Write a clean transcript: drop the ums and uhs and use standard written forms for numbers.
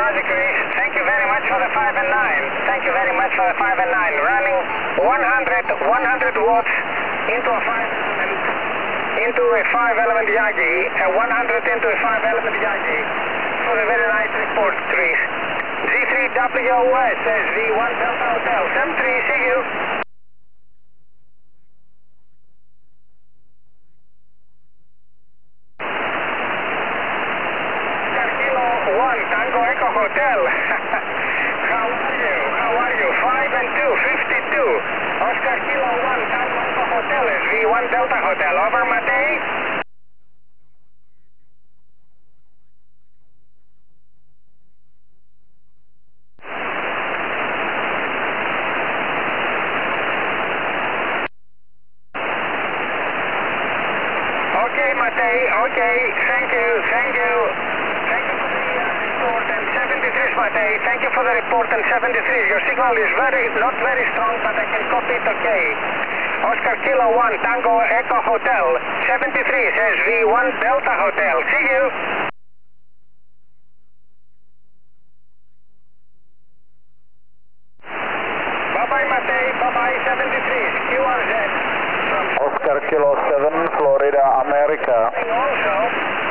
Roger, Chris. Thank you very much for the 5 and 9. Thank you very much for the 5 and 9. Running 100 watts into a 5-element Yagi, and 100 into a 5-element Yagi. For a very nice report, Chris. G3WOS says V1 Delta Hotel. 73, see you. Kilo 1 Tango Echo Hotel. How are you? 5 and 2, 52. Oscar Kilo 1 Tango Echo Hotel is V1 Delta Hotel. Over, Matei. Okay, Matei, okay, thank you for the report and 73, Matei, thank you for the report and 73. Your signal is not very strong, but I can copy it okay. Oscar Kilo 1, Tango Echo Hotel, 73 says V1 Delta Hotel, see you. Bye-bye, Matei, bye-bye, 73, QRZ. Oscar Kilo 7, Florida, America. Also,